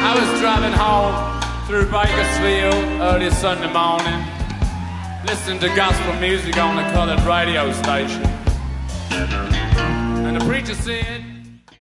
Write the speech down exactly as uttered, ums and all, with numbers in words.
I was driving home through Bakersfield early Sunday morning, listening to gospel music on the colored radio station. And the preacher said,